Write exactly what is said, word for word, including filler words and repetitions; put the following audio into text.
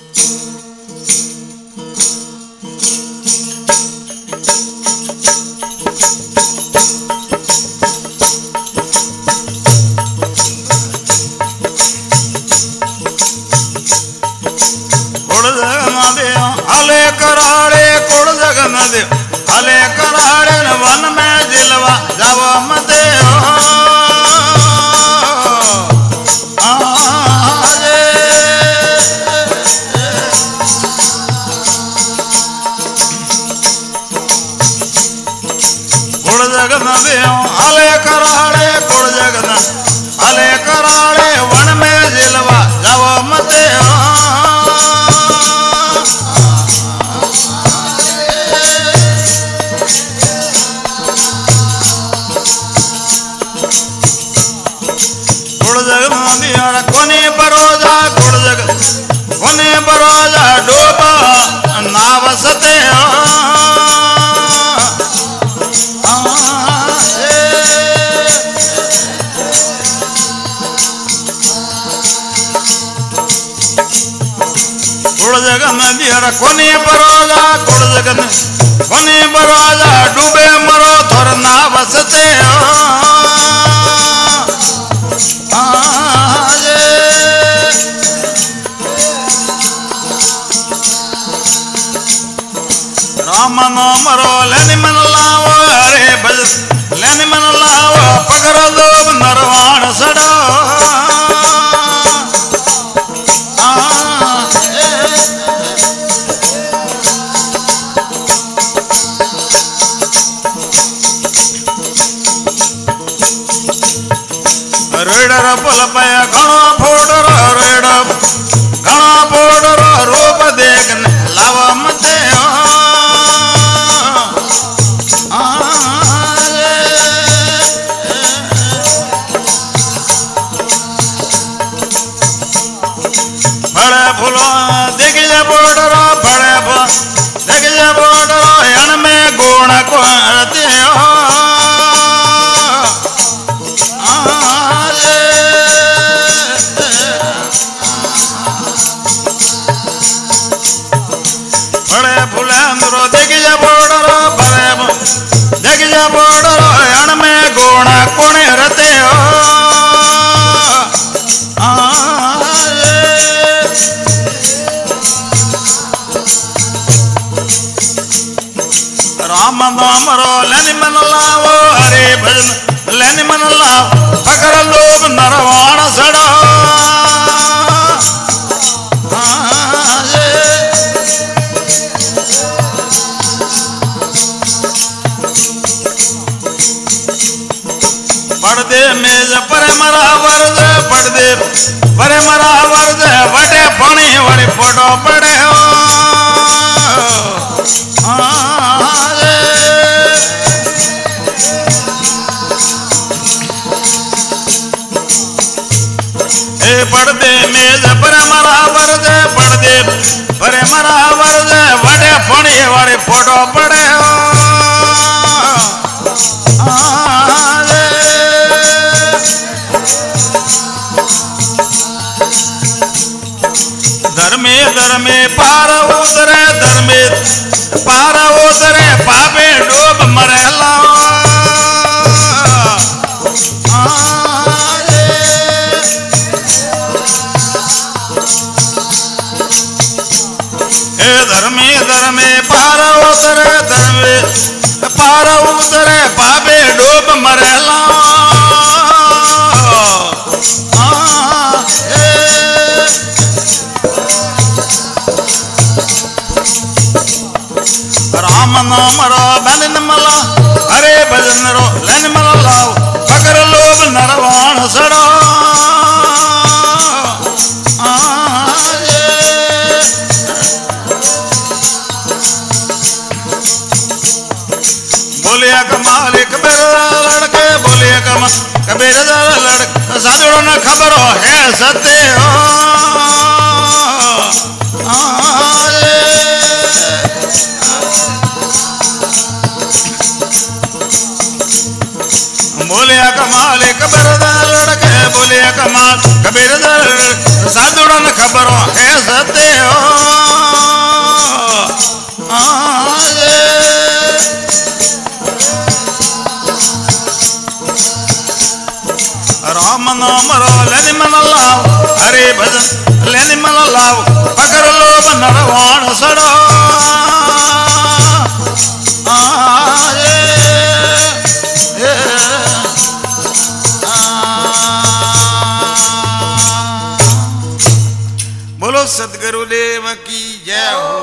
हले कराड़े कुड़ जगन दे हले कराड़े वन में दिलवा जाव मते कुड़ जगन दे हले कराड़े कुड़ जगन हले कराड़े वन में दिलवा जाव मते कोने बरोजा गुड़ जग कोने बरोजा डोबा नावसते गुड़ जग नदी कोने बरोजा गुड़ जग कोने बरोजा डूबे मरो थोर नावसते राम नाम रो लेनी मन लावो हरे भजन लेनी मन लावो पगर लोभ नरवाण सड़ो रेडर पुल पया घणो फोडर रेड घणो फोडर रूप देखने लाव मते फड़े फूलो देख जा बोर्डर फड़े फूल देख जा बोर्डर हण में गुण को रते फड़े फूले अंदरो देख जा बोर्डर फड़े देख जा बोर्डर हण में गुण कोण रते राम नाम रो लेनी मन लावो हरे भजन लेनी मन लाव पकर लोभ नरवाण सड़ो पड़दे मेज पर मरा वर्ज पड़दे पर मरा वर्ज वटे पानी वड़े फोटो पड़े हो पड़दे मेज पर मरा वर्ज पड़दे पर मरा वर्ज वटे पानी वड़े फोटो पड़े हो धर्मे धर्मे पार उतरे धर्मे पार उतरे पापे डूब मरेला हे धर्मे धर्मे पार उतरे धर्मे पार उतरे पापे डूब मरेला राम नाम रो लेन मला हरे भजन रो लेन मला लाव पकर लोभ नरवाण सड़ो बोलिया कमाल कबीर लड़के बोलिया कमाल कबीर लड़के साधुड़ो न खबर हो है सत्य हो बोलिया कमाल कबीर लड़के बोलिया कमाल कबीर साधुड़ो न खबर हो है सत्य हो राम नाम रो लेनी मन लाव हरे भजन लेनी मन लाव अगर लोभ नरवाण सड़ो आए ए, आ, बोलो सदगुरुदेव की जय हो।